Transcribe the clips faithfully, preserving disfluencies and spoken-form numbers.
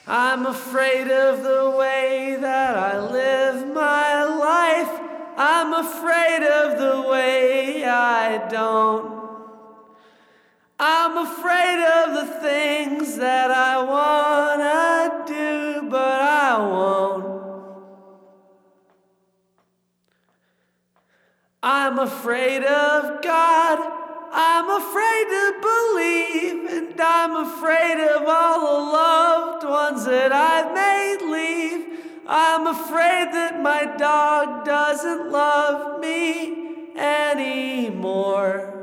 I'm afraid of the way that I live my life. I'm afraid of the way I don't. I'm afraid of the things that I wanna do, but I won't. I'm afraid of God. I'm afraid to believe, and I'm afraid of all the loved ones that I've made leave. I'm afraid that my dog doesn't love me anymore.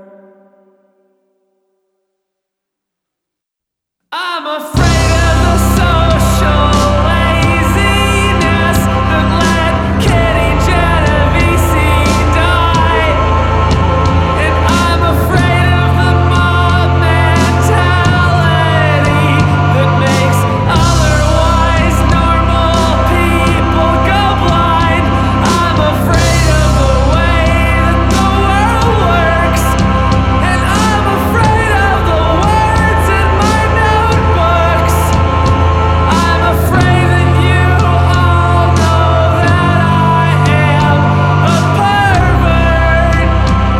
I'm afraid of the social laziness that let Kitty Genovese die. And I'm afraid of the mob mentality that makes otherwise normal people go blind. I'm afraid of the way that the world works. And I'm afraid of the words in my notebooks. I'm afraid that you all know that I am a pervert.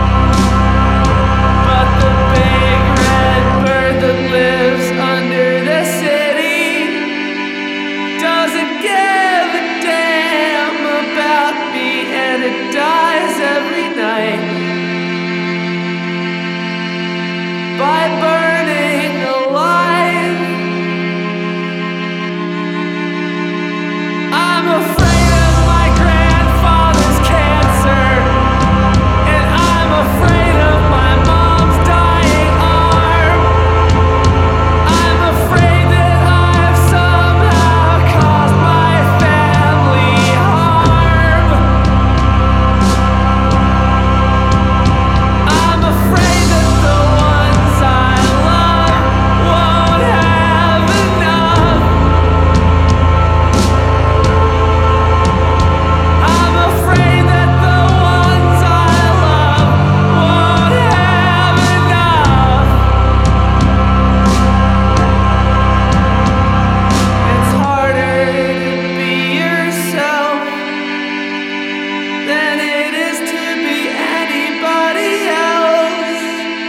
But the big red bird that lives under the city doesn't give a damn about me, and it dies every night by burning alive. I'm afraid of my grandfather's cancer, and I'm afraid of my mom's dying arm. I'm afraid that I've somehow caused my family harm. I'm afraid that the ones I love won't have enough. I'm afraid that the ones I love won't have enough. It's harder to be yourself than it is to be anybody else.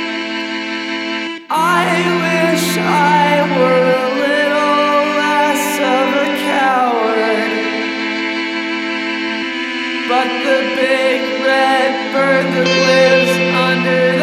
I wish I were a little less of a coward. But the big red bird that lives under